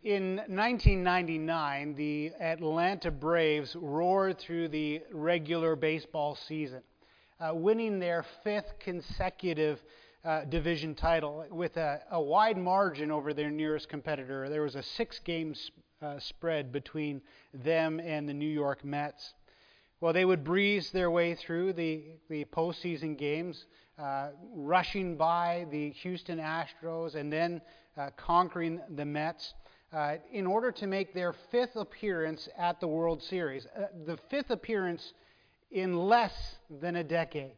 In 1999, the Atlanta Braves roared through the regular baseball season, winning their fifth consecutive division title with a wide margin over their nearest competitor. There was a six-game spread between them and the New York Mets. Well, they would breeze their way through the postseason games, rushing by the Houston Astros and then conquering the Mets in order to make their fifth appearance at the World Series, the fifth appearance in less than a decade.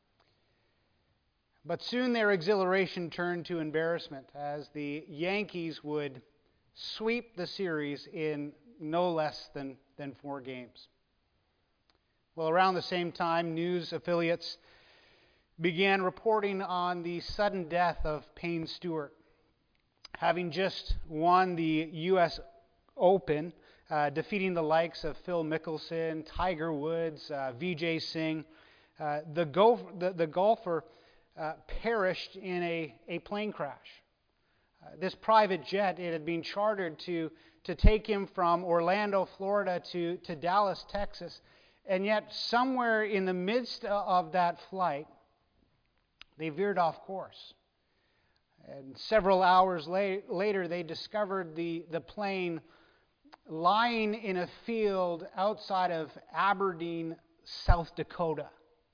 But soon their exhilaration turned to embarrassment as the Yankees would sweep the series in no less than 4 games. Well, around the same time, news affiliates began reporting on the sudden death of Payne Stewart. Having just won the U.S. Open, defeating the likes of Phil Mickelson, Tiger Woods, Vijay Singh, the golfer perished in a plane crash. This private jet, it had been chartered to take him from Orlando, Florida to Dallas, Texas. And yet, somewhere in the midst of that flight, they veered off course. And several hours later, they discovered the plane lying in a field outside of Aberdeen, South Dakota.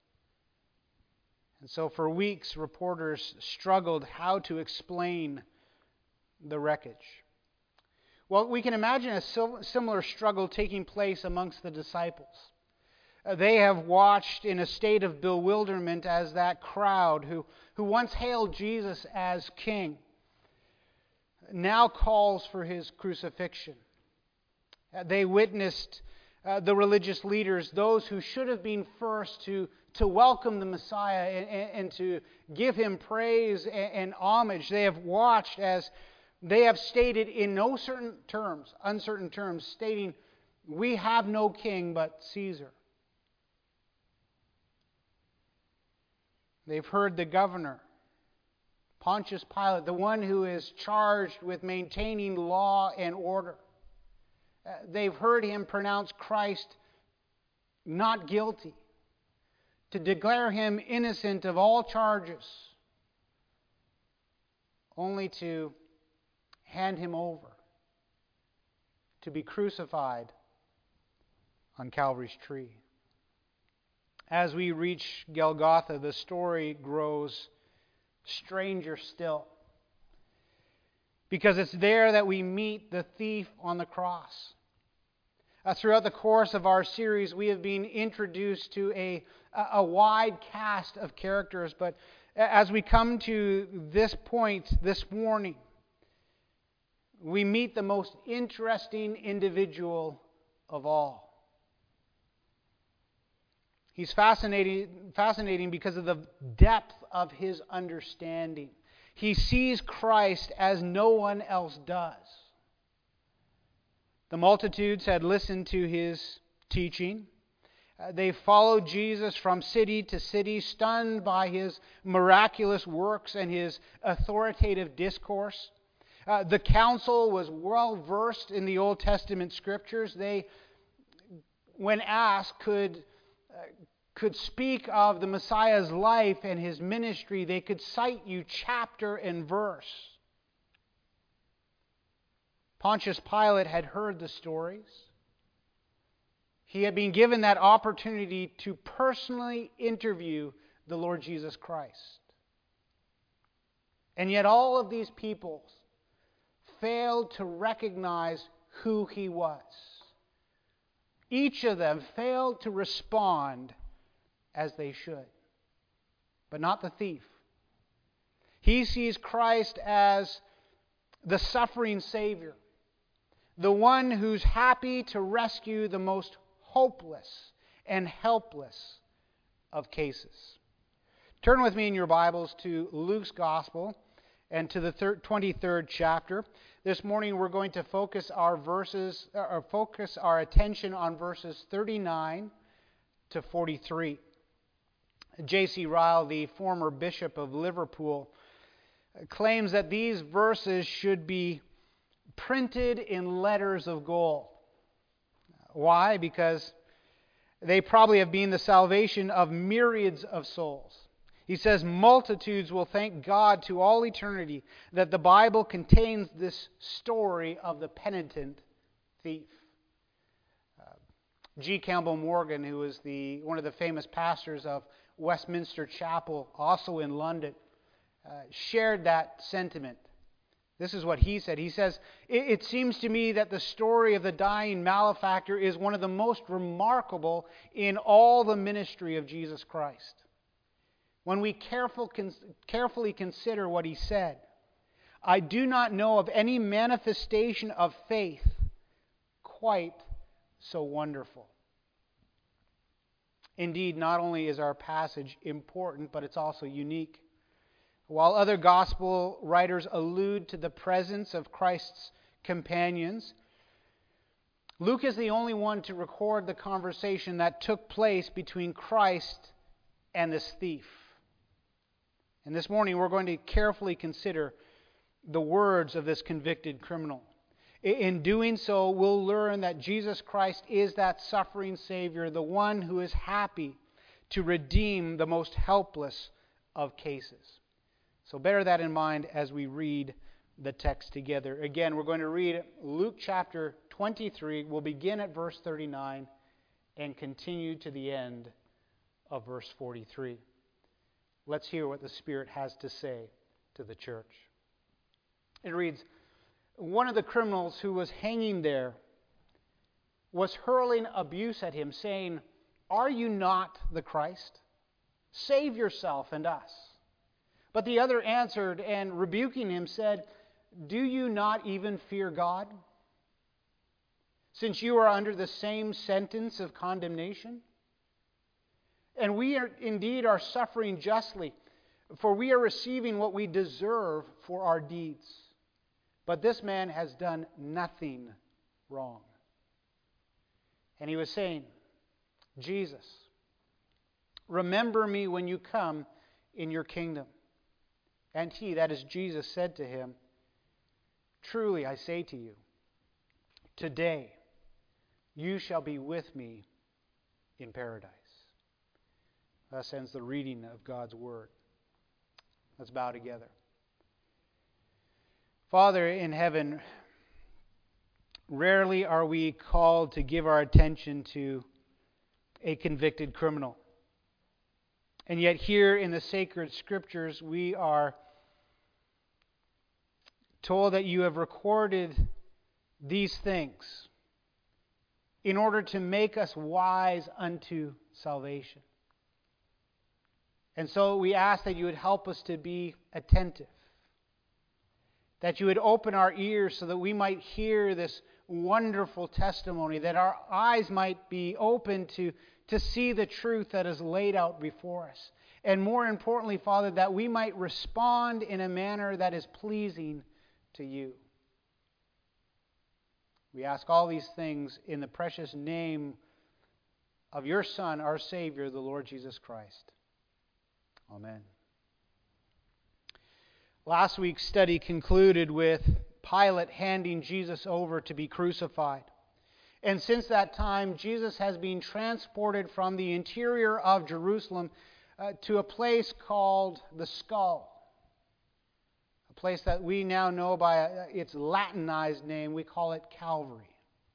And so for weeks, reporters struggled how to explain the wreckage. Well, we can imagine a similar struggle taking place amongst the disciples. They have watched in a state of bewilderment as that crowd who once hailed Jesus as king now calls for his crucifixion. They witnessed the religious leaders, those who should have been first to welcome the Messiah and to give him praise and homage. They have watched as they have stated in uncertain terms, stating, "We have no king but Caesar." They've heard the governor, Pontius Pilate, the one who is charged with maintaining law and order. They've heard him pronounce Christ not guilty, to declare him innocent of all charges, only to hand him over to be crucified on Calvary's tree. As we reach Golgotha, the story grows stranger still, because it's there that we meet the thief on the cross. Throughout the course of our series, we have been introduced to a wide cast of characters, but as we come to this point this morning, we meet the most interesting individual of all. He's fascinating because of the depth of his understanding. He sees Christ as no one else does. The multitudes had listened to his teaching. They followed Jesus from city to city, stunned by his miraculous works and his authoritative discourse. The council was well versed in the Old Testament scriptures. They, when asked, could speak of the Messiah's life and his ministry. They could cite you chapter and verse. Pontius Pilate had heard the stories. He had been given that opportunity to personally interview the Lord Jesus Christ. And yet all of these people failed to recognize who he was. Each of them failed to respond as they should. But not the thief. He sees Christ as the suffering Savior, the one who's happy to rescue the most hopeless and helpless of cases. Turn with me in your Bibles to Luke's Gospel and to the 23rd chapter. This morning we're going to focus our attention on verses 39 to 43. J.C. Ryle, the former Bishop of Liverpool, claims that these verses should be printed in letters of gold. Why? Because they probably have been the salvation of myriads of souls. He says multitudes will thank God to all eternity that the Bible contains this story of the penitent thief. G. Campbell Morgan, who is one of the famous pastors of Westminster Chapel, also in London, shared that sentiment. This is what he said. He says, "It seems to me that the story of the dying malefactor is one of the most remarkable in all the ministry of Jesus Christ. When we carefully consider what he said, I do not know of any manifestation of faith quite so wonderful." Indeed, not only is our passage important, but it's also unique. While other gospel writers allude to the presence of Christ's companions, Luke is the only one to record the conversation that took place between Christ and this thief. And this morning we're going to carefully consider the words of this convicted criminal. In doing so, we'll learn that Jesus Christ is that suffering Savior, the one who is happy to redeem the most helpless of cases. So bear that in mind as we read the text together. Again, we're going to read Luke chapter 23. We'll begin at verse 39 and continue to the end of verse 43. Let's hear what the Spirit has to say to the church. It reads, "One of the criminals who was hanging there was hurling abuse at him, saying, 'Are you not the Christ? Save yourself and us.' But the other answered and rebuking him said, 'Do you not even fear God, since you are under the same sentence of condemnation? And we are suffering justly, for we are receiving what we deserve for our deeds. But this man has done nothing wrong.' And he was saying, 'Jesus, remember me when you come in your kingdom.' And he," that is Jesus, "said to him, 'Truly I say to you, today you shall be with me in paradise.'" Thus ends the reading of God's Word. Let's bow together. Father in heaven, rarely are we called to give our attention to a convicted criminal. And yet here in the sacred scriptures, we are told that you have recorded these things in order to make us wise unto salvation. And so we ask that you would help us to be attentive, that you would open our ears so that we might hear this wonderful testimony, that our eyes might be open to see the truth that is laid out before us. And more importantly, Father, that we might respond in a manner that is pleasing to you. We ask all these things in the precious name of your Son, our Savior, the Lord Jesus Christ. Amen. Last week's study concluded with Pilate handing Jesus over to be crucified. And since that time, Jesus has been transported from the interior of Jerusalem to a place called the Skull. A place that we now know by its Latinized name. We call it Calvary.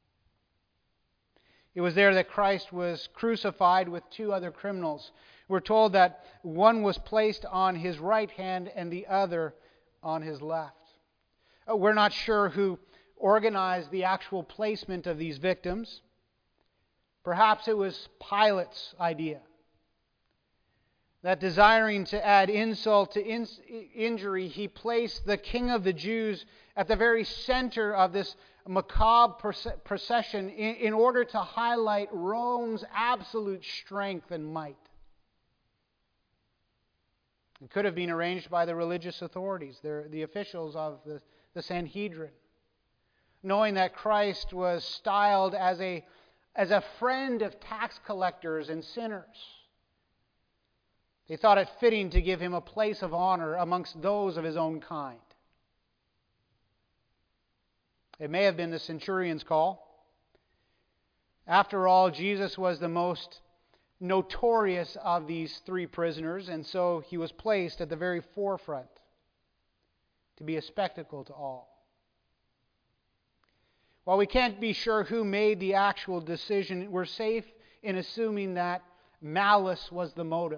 It was there that Christ was crucified with two other criminals. We're told that one was placed on his right hand and the other on his left. We're not sure who organized the actual placement of these victims. Perhaps it was Pilate's idea, that desiring to add insult to injury, he placed the King of the Jews at the very center of this macabre procession in order to highlight Rome's absolute strength and might. It could have been arranged by the religious authorities, the officials of the Sanhedrin, knowing that Christ was styled as a friend of tax collectors and sinners. They thought it fitting to give him a place of honor amongst those of his own kind. It may have been the centurion's call. After all, Jesus was the most notorious of these three prisoners, and so he was placed at the very forefront to be a spectacle to all. While we can't be sure who made the actual decision, we're safe in assuming that malice was the motive.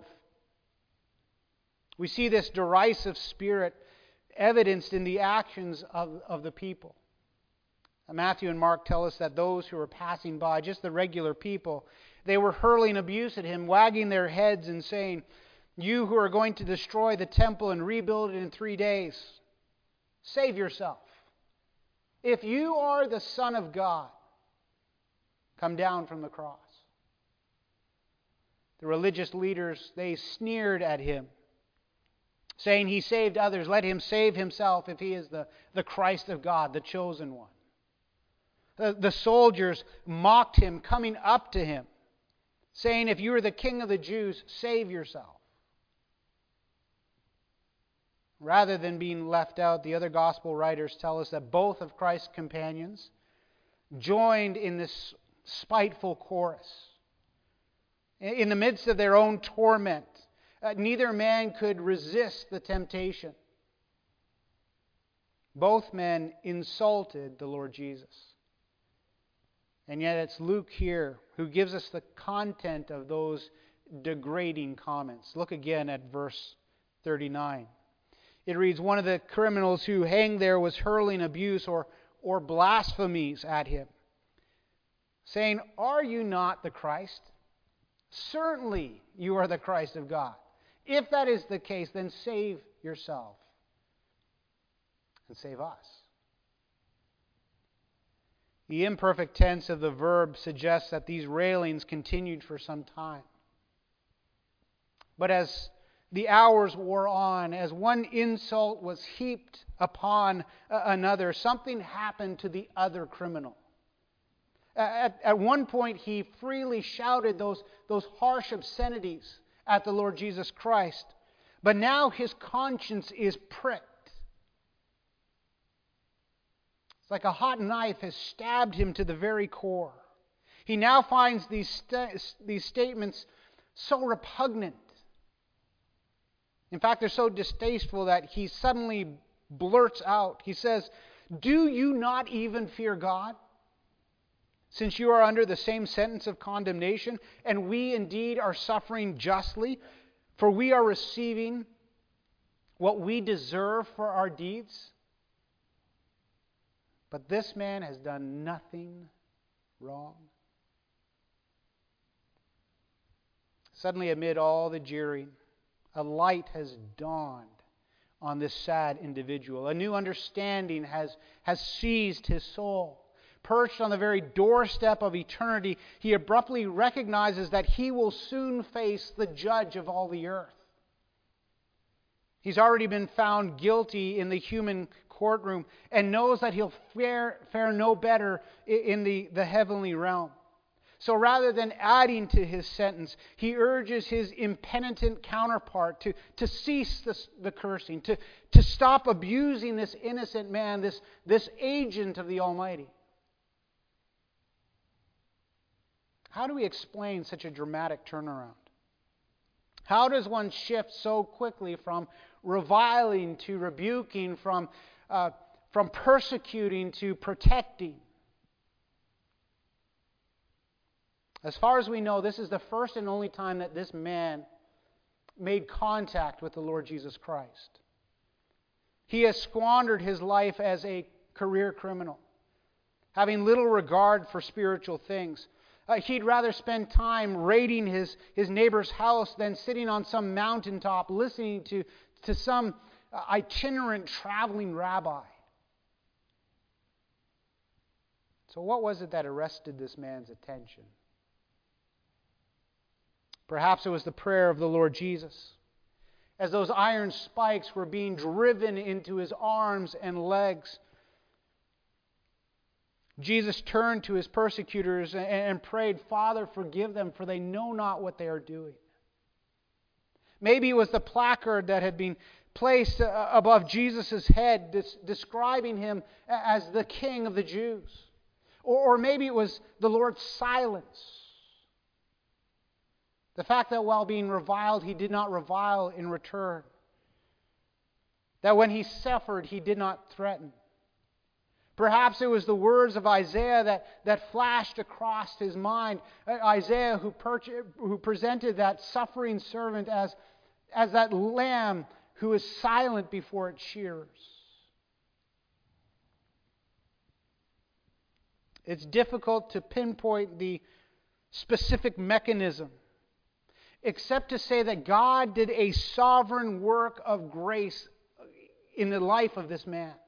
We see this derisive spirit evidenced in the actions of the people. Matthew and Mark tell us that those who were passing by, just the regular people, they were hurling abuse at him, wagging their heads and saying, "You who are going to destroy the temple and rebuild it in 3 days, save yourself. If you are the Son of God, come down from the cross." The religious leaders, they sneered at him, saying, "He saved others. Let him save himself if he is the Christ of God, the chosen one." The soldiers mocked him, coming up to him, saying, "If you are the King of the Jews, save yourself." Rather than being left out, the other gospel writers tell us that both of Christ's companions joined in this spiteful chorus. In the midst of their own torment, neither man could resist the temptation. Both men insulted the Lord Jesus. And yet it's Luke here who gives us the content of those degrading comments. Look again at verse 39. It reads, "One of the criminals who hanged there was hurling abuse or blasphemies at him, saying, 'Are you not the Christ? Certainly you are the Christ of God. If that is the case, then save yourself and save us.'" The imperfect tense of the verb suggests that these railings continued for some time. But as the hours wore on, as one insult was heaped upon another, something happened to the other criminal. At one point, he freely shouted those harsh obscenities at the Lord Jesus Christ. But now his conscience is pricked. It's like a hot knife has stabbed him to the very core. He now finds these statements so repugnant. In fact, they're so distasteful that he suddenly blurts out. He says, "Do you not even fear God, since you are under the same sentence of condemnation, and we indeed are suffering justly, for we are receiving what we deserve for our deeds? But this man has done nothing wrong." Suddenly, amid all the jeering, a light has dawned on this sad individual. A new understanding has seized his soul. Perched on the very doorstep of eternity, he abruptly recognizes that he will soon face the judge of all the earth. He's already been found guilty in the human courtroom and knows that he'll fare no better in the heavenly realm. So rather than adding to his sentence, he urges his impenitent counterpart to cease the cursing, to stop abusing this innocent man, this agent of the Almighty. How do we explain such a dramatic turnaround? How does one shift so quickly from reviling to rebuking, from persecuting to protecting? As far as we know, this is the first and only time that this man made contact with the Lord Jesus Christ. He has squandered his life as a career criminal, having little regard for spiritual things. He'd rather spend time raiding his neighbor's house than sitting on some mountaintop listening to some itinerant traveling rabbi. So what was it that arrested this man's attention? Perhaps it was the prayer of the Lord Jesus. As those iron spikes were being driven into his arms and legs, Jesus turned to his persecutors and prayed, "Father, forgive them, for they know not what they are doing." Maybe it was the placard that had been placed above Jesus' head, describing him as the King of the Jews. Or maybe it was the Lord's silence. The fact that while being reviled, he did not revile in return. That when he suffered, he did not threaten. Perhaps it was the words of Isaiah that flashed across his mind. Isaiah who presented that suffering servant as that lamb who is silent before its shearers. It's difficult to pinpoint the specific mechanism, except to say that God did a sovereign work of grace in the life of this man.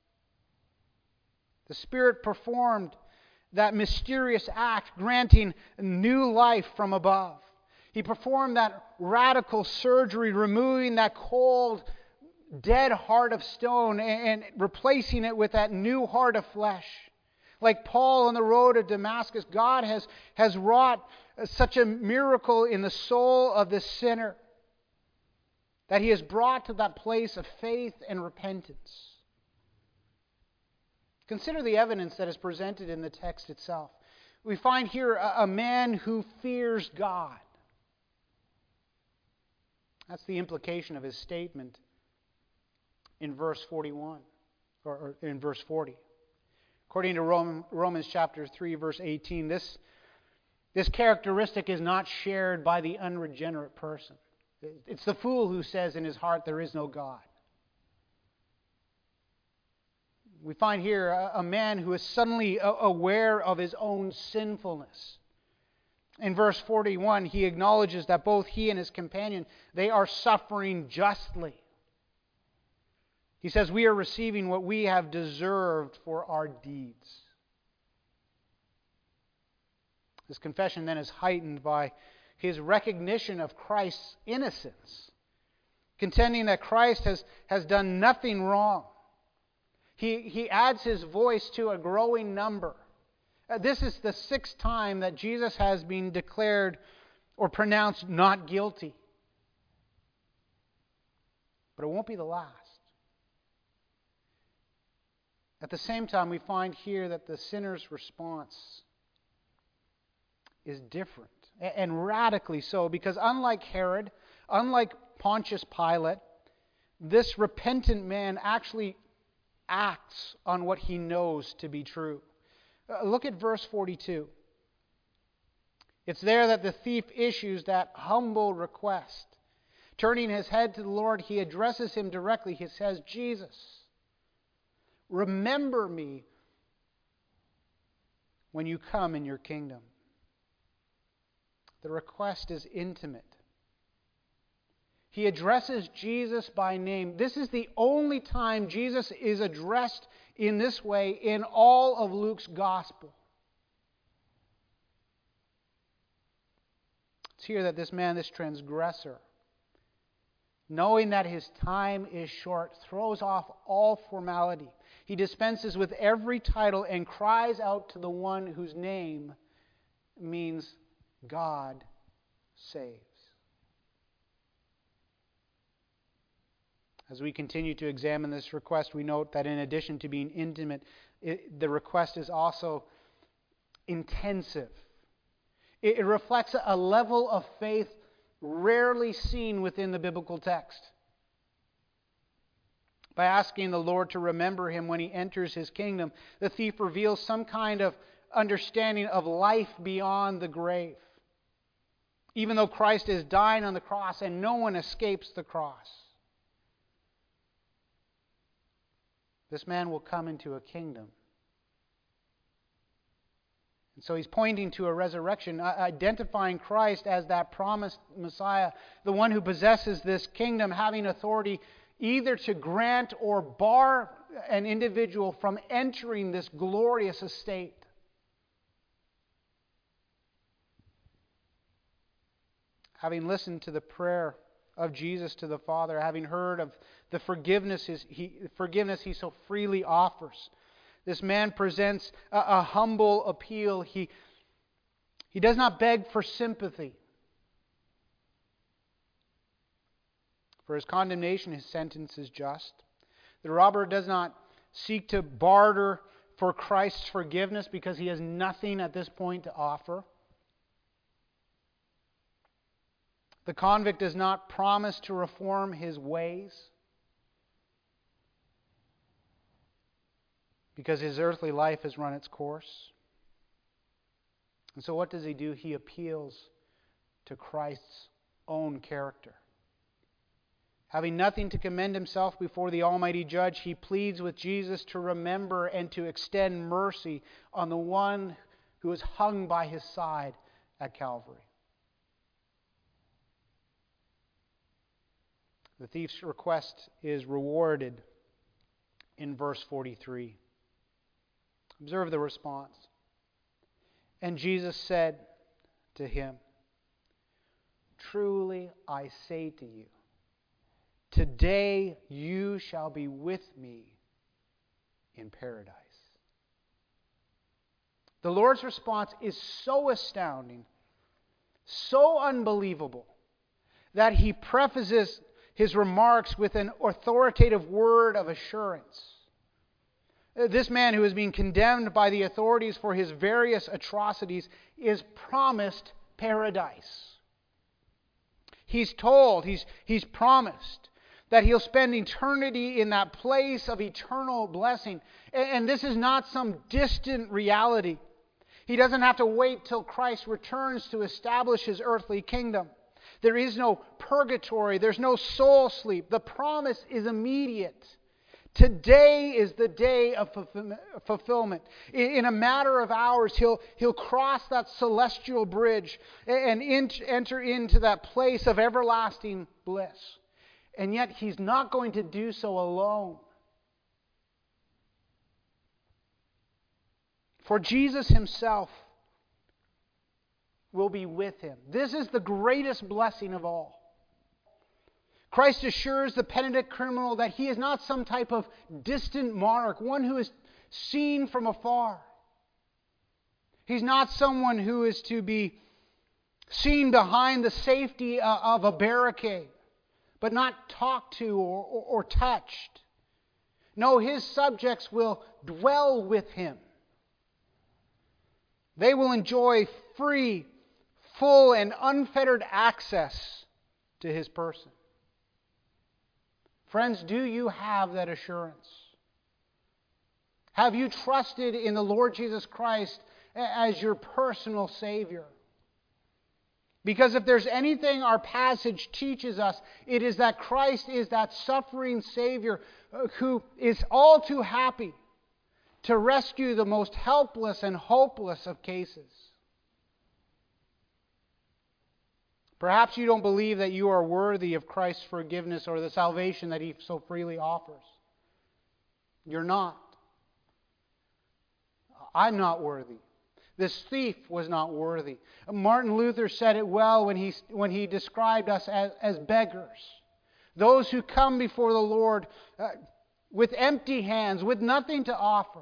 The Spirit performed that mysterious act, granting new life from above. He performed that radical surgery, removing that cold, dead heart of stone and replacing it with that new heart of flesh. Like Paul on the road to Damascus, God has wrought such a miracle in the soul of this sinner that he has brought to that place of faith and repentance. Consider the evidence that is presented in the text itself. We find here a man who fears God. That's the implication of his statement in verse 41, or in verse 40. According to Romans chapter 3, verse 18, this characteristic is not shared by the unregenerate person. It's the fool who says in his heart, there is no God. We find here a man who is suddenly aware of his own sinfulness. In verse 41, he acknowledges that both he and his companion, they are suffering justly. He says, we are receiving what we have deserved for our deeds. This confession then is heightened by his recognition of Christ's innocence, contending that Christ has done nothing wrong. He adds his voice to a growing number. This is the 6th time that Jesus has been declared or pronounced not guilty. But it won't be the last. At the same time, we find here that the sinner's response is different, and radically so, because unlike Herod, unlike Pontius Pilate, this repentant man actually acts on what he knows to be true. Look at verse 42. It's there that the thief issues that humble request. Turning his head to the Lord, he addresses him directly. He says, Jesus, remember me when you come in your kingdom. The request is intimate. He addresses Jesus by name. This is the only time Jesus is addressed in this way in all of Luke's gospel. It's here that this man, this transgressor, knowing that his time is short, throws off all formality. He dispenses with every title and cries out to the one whose name means God saves. As we continue to examine this request, we note that in addition to being intimate, the request is also intensive. It reflects a level of faith rarely seen within the biblical text. By asking the Lord to remember him when he enters his kingdom, the thief reveals some kind of understanding of life beyond the grave. Even though Christ is dying on the cross and no one escapes the cross, this man will come into a kingdom. And so he's pointing to a resurrection, identifying Christ as that promised Messiah, the one who possesses this kingdom, having authority either to grant or bar an individual from entering this glorious estate. Having listened to the prayer of Jesus to the Father, having heard of the forgiveness he so freely offers, this man presents a humble appeal. He does not beg for sympathy. For his condemnation, his sentence is just. The robber does not seek to barter for Christ's forgiveness because he has nothing at this point to offer. The convict does not promise to reform his ways because his earthly life has run its course. And so what does he do? He appeals to Christ's own character. Having nothing to commend himself before the Almighty Judge, he pleads with Jesus to remember and to extend mercy on the one who is hung by his side at Calvary. The thief's request is rewarded in verse 43. Observe the response. And Jesus said to him, "Truly I say to you, today you shall be with me in paradise." The Lord's response is so astounding, so unbelievable, that he prefaces his remarks with an authoritative word of assurance. This man who is being condemned by the authorities for his various atrocities is promised paradise. He's told, he's promised that he'll spend eternity in that place of eternal blessing. And this is not some distant reality. He doesn't have to wait till Christ returns to establish his earthly kingdom. There is no purgatory. There's no soul sleep. The promise is immediate. Today is the day of fulfillment. In a matter of hours, he'll cross that celestial bridge and enter into that place of everlasting bliss. And yet he's not going to do so alone. For Jesus himself will be with him. This is the greatest blessing of all. Christ assures the penitent criminal that he is not some type of distant monarch, one who is seen from afar. He's not someone who is to be seen behind the safety of a barricade, but not talked to or touched. No, his subjects will dwell with him. They will enjoy free, full, and unfettered access to his person. Friends, do you have that assurance? Have you trusted in the Lord Jesus Christ as your personal Savior? Because if there's anything our passage teaches us, it is that Christ is that suffering Savior who is all too happy to rescue the most helpless and hopeless of cases. Perhaps you don't believe that you are worthy of Christ's forgiveness or the salvation that He so freely offers. You're not. I'm not worthy. This thief was not worthy. Martin Luther said it well when he described us as beggars. Those who come before the Lord with empty hands, with nothing to offer.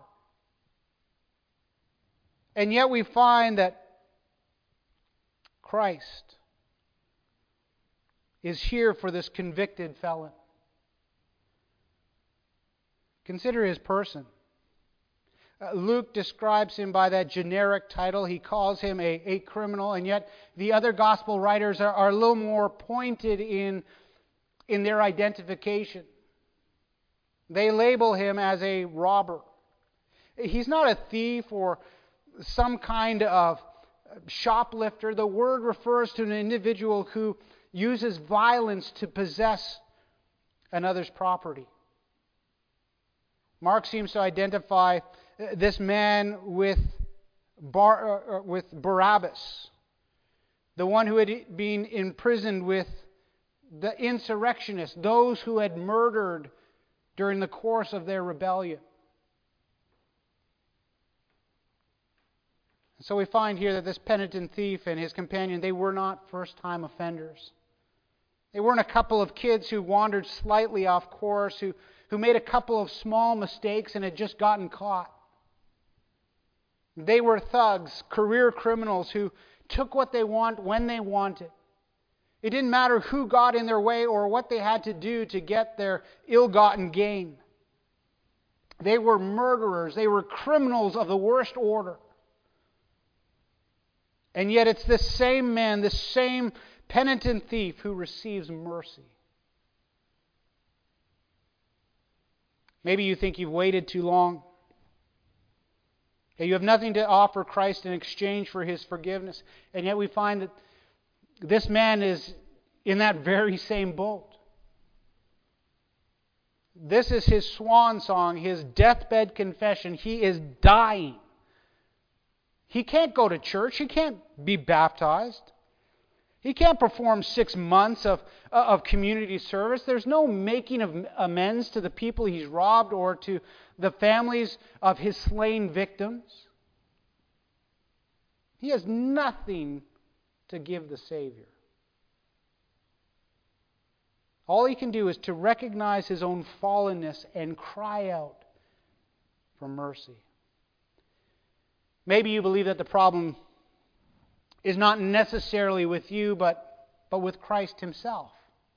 And yet we find that Christ is here for this convicted felon. Consider his person. Luke describes him by that generic title. He calls him a criminal, and yet the other gospel writers are a little more pointed in their identification. They label him as a robber. He's not a thief or some kind of shoplifter. The word refers to an individual who uses violence to possess another's property. Mark seems to identify this man with Barabbas, the one who had been imprisoned with the insurrectionists, those who had murdered during the course of their rebellion. So we find here that this penitent thief and his companion, they were not first-time offenders. They weren't a couple of kids who wandered slightly off course, who made a couple of small mistakes and had just gotten caught. They were thugs, career criminals who took what they want when they wanted. It didn't matter who got in their way or what they had to do to get their ill-gotten gain. They were murderers. They were criminals of the worst order. And yet it's this same man, this same penitent thief who receives mercy. Maybe you think you've waited too long. You have nothing to offer Christ in exchange for His forgiveness. And yet we find that this man is in that very same boat. This is his swan song, his deathbed confession. He is dying. He can't go to church. He can't be baptized. He can't perform 6 months of community service. There's no making of amends to the people he's robbed or to the families of his slain victims. He has nothing to give the Savior. All he can do is to recognize his own fallenness and cry out for mercy. Maybe you believe that the problem is not necessarily with you, but with Christ Himself.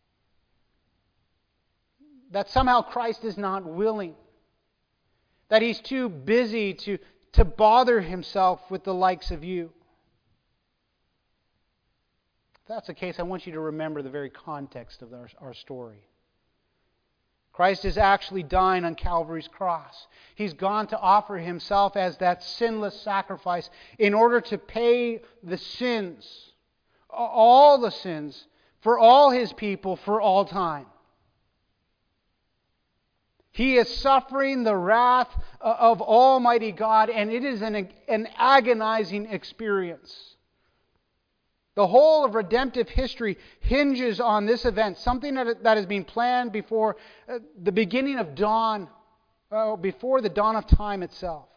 That somehow Christ is not willing. That He's too busy to bother Himself with the likes of you. If that's the case, I want you to remember the very context of our story. Christ is actually dying on Calvary's cross. He's gone to offer Himself as that sinless sacrifice in order to pay the sins, all the sins, for all His people for all time. He is suffering the wrath of Almighty God, and it is an agonizing experience. The whole of redemptive history hinges on this event, something that has been planned before the beginning of dawn, before the dawn of time itself.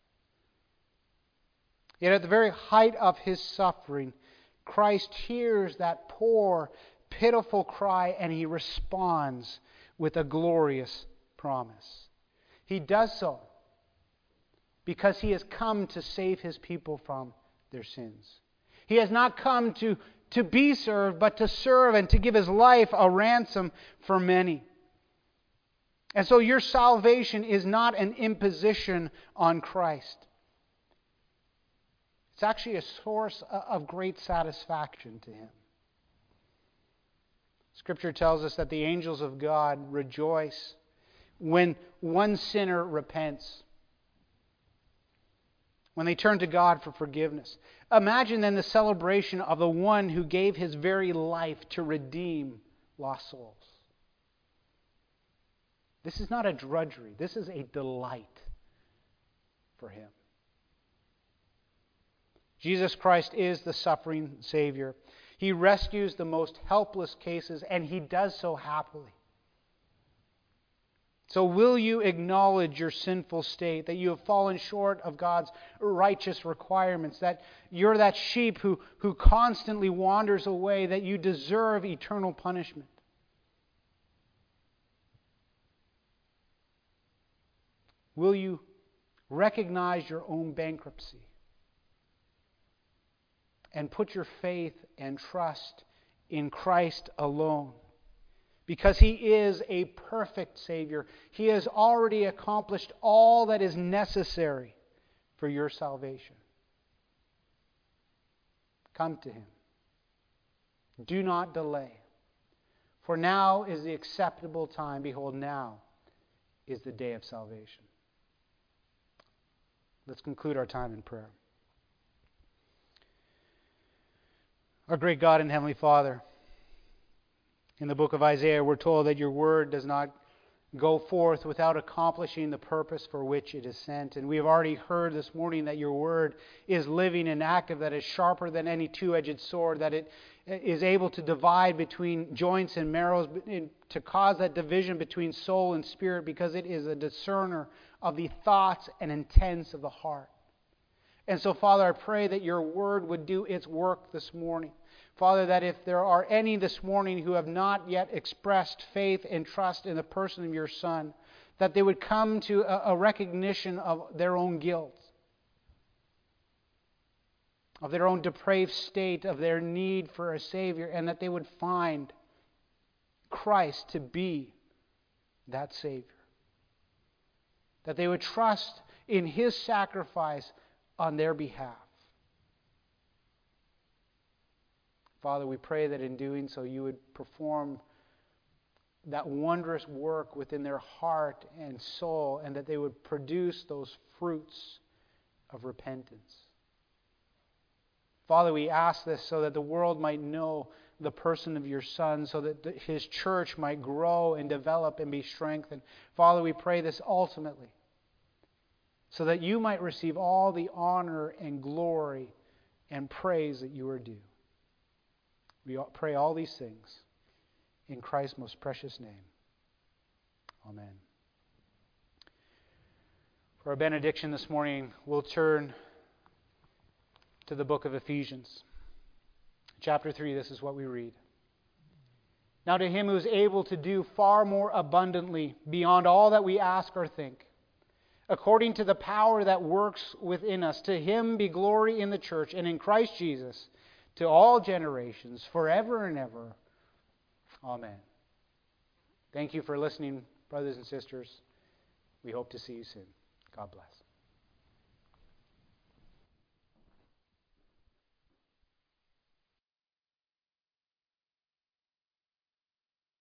Yet at the very height of His suffering, Christ hears that poor, pitiful cry, and He responds with a glorious promise. He does so because He has come to save His people from their sins. He has not come to be served, but to serve and to give His life a ransom for many. And so your salvation is not an imposition on Christ. It's actually a source of great satisfaction to Him. Scripture tells us that the angels of God rejoice when one sinner repents, when they turn to God for forgiveness. Imagine then the celebration of the one who gave His very life to redeem lost souls. This is not a drudgery. This is a delight for Him. Jesus Christ is the suffering Savior. He rescues the most helpless cases, and He does so happily. So will you acknowledge your sinful state, that you have fallen short of God's righteous requirements, that you're that sheep who constantly wanders away, that you deserve eternal punishment? Will you recognize your own bankruptcy and put your faith and trust in Christ alone? Because He is a perfect Savior. He has already accomplished all that is necessary for your salvation. Come to Him. Do not delay. For now is the acceptable time. Behold, now is the day of salvation. Let's conclude our time in prayer. Our great God and Heavenly Father, in the book of Isaiah, we're told that your word does not go forth without accomplishing the purpose for which it is sent. And we have already heard this morning that your word is living and active, that is sharper than any two-edged sword, that it is able to divide between joints and marrows, to cause that division between soul and spirit, because it is a discerner of the thoughts and intents of the heart. And so, Father, I pray that your word would do its work this morning. Father, that if there are any this morning who have not yet expressed faith and trust in the person of your Son, that they would come to a recognition of their own guilt. of their own depraved state, of their need for a Savior, and that they would find Christ to be that Savior. That they would trust in His sacrifice on their behalf. Father, we pray that in doing so you would perform that wondrous work within their heart and soul, and that they would produce those fruits of repentance. Father, we ask this so that the world might know the person of your Son, so that His church might grow and develop and be strengthened. Father, we pray this ultimately so that you might receive all the honor and glory and praise that you are due. We pray all these things in Christ's most precious name. Amen. For our benediction this morning, we'll turn to the book of Ephesians. Chapter 3, this is what we read. Now to Him who is able to do far more abundantly beyond all that we ask or think, according to the power that works within us, to Him be glory in the church and in Christ Jesus to all generations, forever and ever. Amen. Thank you for listening, brothers and sisters. We hope to see you soon. God bless.